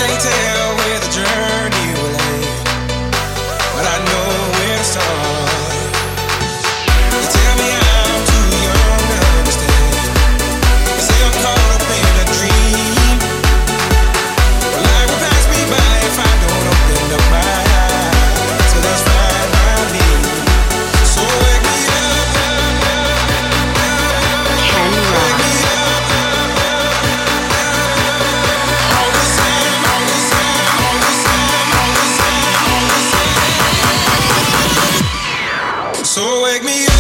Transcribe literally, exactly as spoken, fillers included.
can't tell where the journey will end, but I know where to start. You tell me I'm too young to understand. You say I'm caught up in a dream, but life will pass me by if I don't open up my eyes. So that's fine by me. So wake me up, wake me up. All the same, all the same, all the same, all the same, all the same. So wake me up.